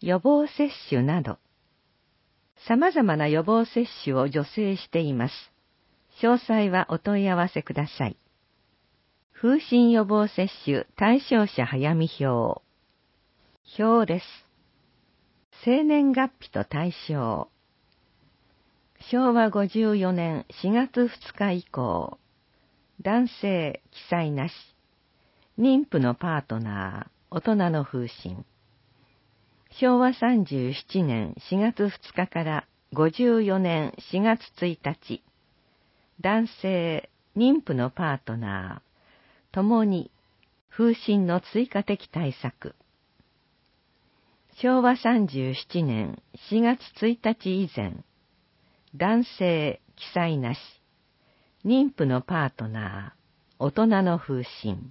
予防接種など、様々な予防接種を助成しています。詳細はお問い合わせください。風疹予防接種対象者早見表。表です。生年月日と対象。昭和54年4月2日以降、男性、記載なし。妊婦のパートナー、大人の風疹。昭和37年4月2日から54年4月1日、男性、妊婦のパートナー、ともに風疹の追加的対策。昭和37年4月1日以前、男性、記載なし。妊婦のパートナー、大人の風疹。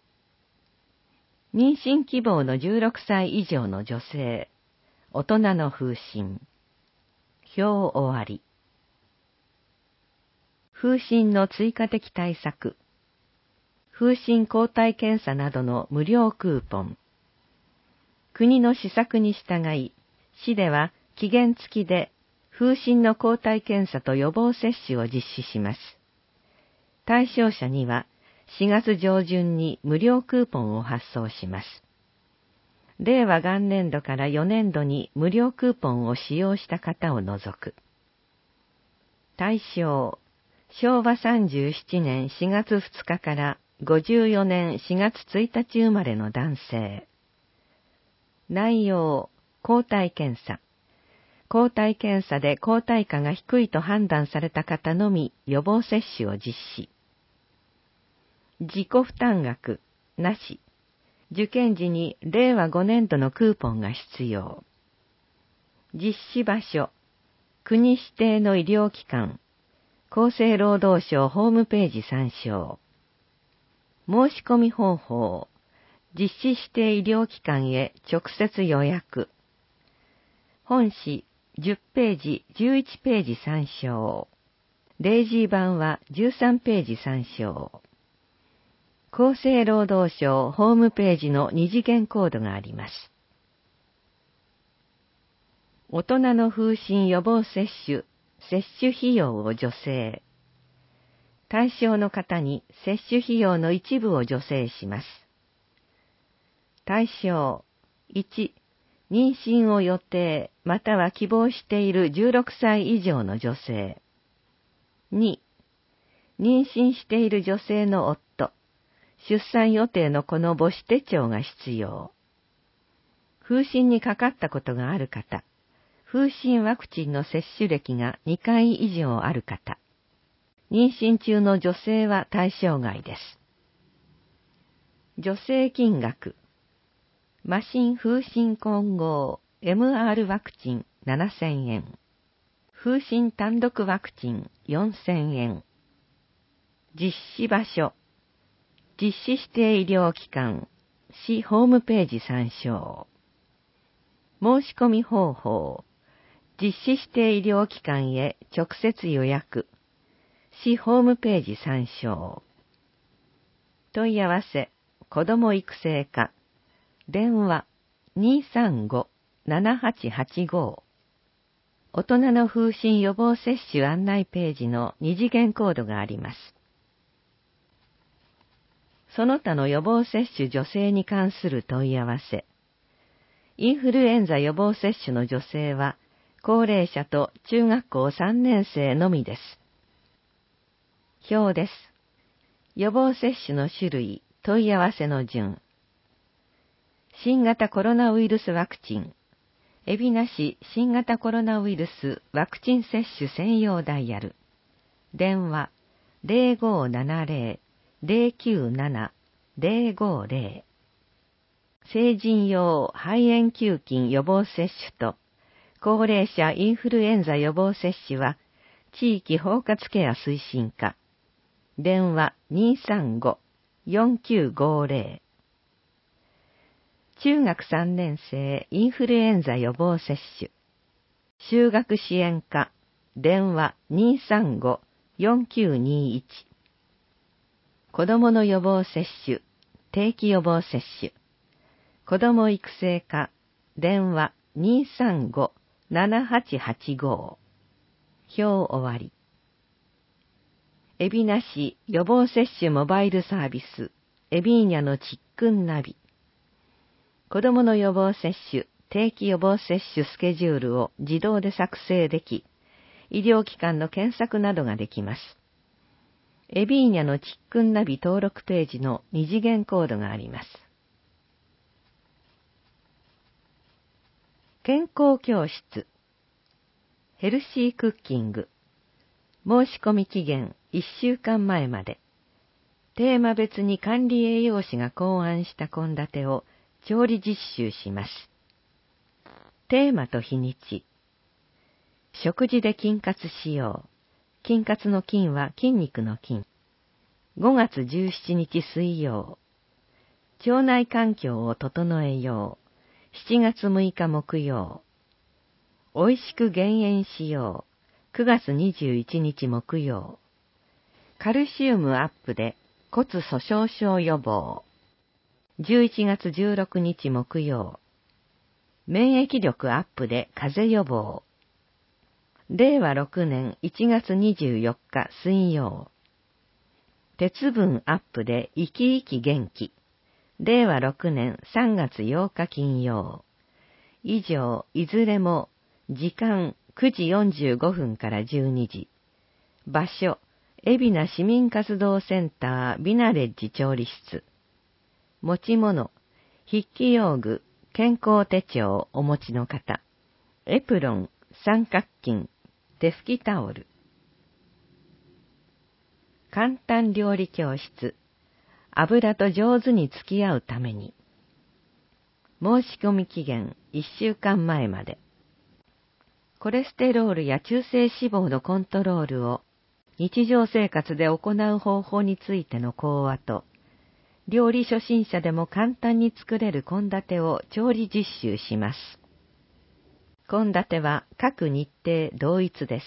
妊娠希望の16歳以上の女性、大人の風疹。表終わり。風疹の追加的対策。風疹抗体検査などの無料クーポン。国の施策に従い、市では期限付きで風疹の抗体検査と予防接種を実施します。対象者には4月上旬に無料クーポンを発送します。令和元年度から4年度に無料クーポンを使用した方を除く。対象、昭和37年4月2日から54年4月1日生まれの男性。内容、抗体検査。抗体検査で抗体価が低いと判断された方のみ予防接種を実施。自己負担額、なし。受験時に令和5年度のクーポンが必要。実施場所、国指定の医療機関、厚生労働省ホームページ参照。申し込み方法、実施指定医療機関へ直接予約。本誌10ページ、11ページ参照。例示版は13ページ参照。厚生労働省ホームページの二次元コードがあります。大人の風疹予防接種、接種費用を助成。対象の方に接種費用の一部を助成します。対象、1、妊娠を予定または希望している16歳以上の女性。2、妊娠している女性の夫。出産予定の子の母子手帳が必要。風疹にかかったことがある方。風疹ワクチンの接種歴が2回以上ある方。妊娠中の女性は対象外です。助成金額。麻疹風疹混合 MR ワクチン7000円。風疹単独ワクチン4000円。実施場所。実施指定医療機関、市ホームページ参照。申し込み方法、実施指定医療機関へ直接予約、市ホームページ参照。問い合わせ、子ども育成課、電話 235-7885。大人の風疹予防接種案内ページの二次元コードがあります。その他の予防接種助成に関する問い合わせ。インフルエンザ予防接種の助成は、高齢者と中学校3年生のみです。表です。予防接種の種類、問い合わせの順。新型コロナウイルスワクチン。海老名市新型コロナウイルスワクチン接種専用ダイヤル。電話 0570-097-050。成人用肺炎球菌予防接種と高齢者インフルエンザ予防接種は地域包括ケア推進課。電話 235-4950。中学3年生インフルエンザ予防接種。就学支援課。電話 235-4921。子どもの予防接種、定期予防接種。子ども育成課。電話 235-7885。表終わり。海老名市予防接種モバイルサービス、エビーニャのちっくんナビ。子どもの予防接種、定期予防接種スケジュールを自動で作成でき、医療機関の検索などができます。エビーニャのちっくんナビ登録ページの二次元コードがあります。健康教室。ヘルシークッキング。申し込み期限1週間前まで。テーマ別に管理栄養士が考案した献立を調理実習します。テーマと日にち。食事で筋活しよう。筋活の筋は筋肉の筋。5月17日水曜。腸内環境を整えよう。7月6日木曜。美味しく減塩しよう。9月21日木曜。カルシウムアップで骨粗鬆症予防。11月16日木曜。免疫力アップで風邪予防。令和6年1月24日水曜。鉄分アップで生き生き元気。令和6年3月8日金曜。以上、いずれも時間9時45分から12時。場所、海老名市民活動センタービナレッジ調理室。持ち物、筆記用具、健康手帳お持ちの方。エプロン、三角巾、手拭きタオル。簡単料理教室。油と上手に付き合うために。申し込み期限1週間前まで。コレステロールや中性脂肪のコントロールを日常生活で行う方法についての講話と、料理初心者でも簡単に作れる献立を調理実習します。献立は各日程同一です。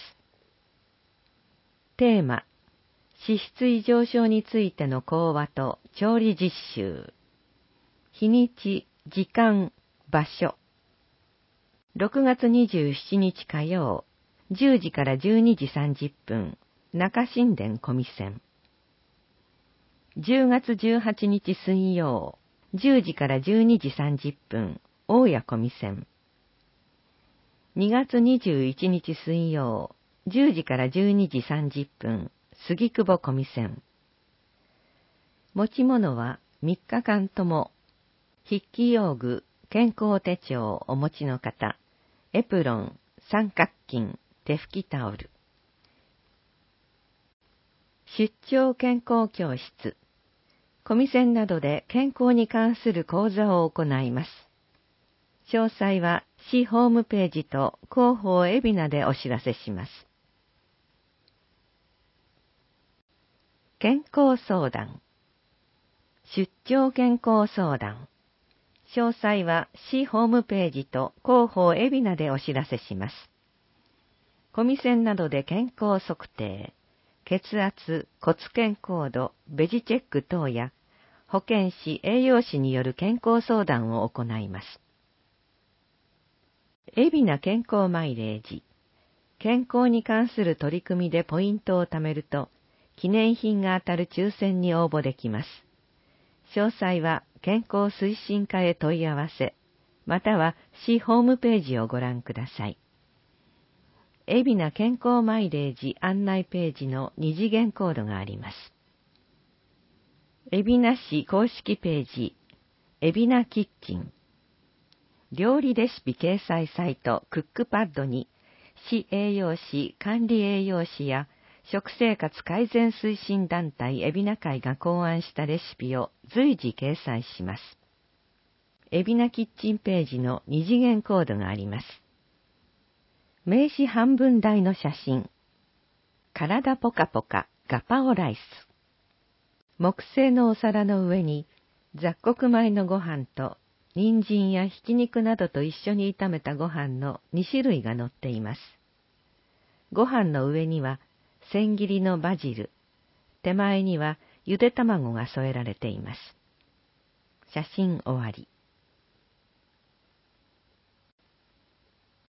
テーマ、脂質異常症についての講話と調理実習。日にち、時間、場所。6月27日火曜、10時から12時30分、中新田小見線。10月18日水曜、10時から12時30分、大谷小見線。2月21日水曜、10時から12時30分、杉久保小見線。持ち物は3日間とも、筆記用具、健康手帳お持ちの方、エプロン、三角巾、手拭きタオル。出張健康教室。小見線などで健康に関する講座を行います。詳細は市ホームページと広報海老名でお知らせします。健康相談。出張健康相談。詳細は市ホームページと広報海老名でお知らせします。小見線などで健康測定、血圧、骨健康度、ベジチェック等や、保健師、栄養士による健康相談を行います。海老名健康マイレージ。健康に関する取り組みでポイントを貯めると、記念品が当たる抽選に応募できます。詳細は健康推進課へ問い合わせ、または市ホームページをご覧ください。海老名健康マイレージ案内ページの二次元コードがあります。海老名市公式ページ、海老名キッチン。料理レシピ掲載サイトクックパッドに、市栄養士、管理栄養士や食生活改善推進団体海老名会が考案したレシピを随時掲載します。海老名キッチンページの二次元コードがあります。名刺半分大の写真。体ポカポカガパオライス。木製のお皿の上に雑穀米のご飯と人参やひき肉などと一緒に炒めたご飯の2種類が乗っています。ご飯の上には千切りのバジル、手前にはゆで卵が添えられています。写真終わり。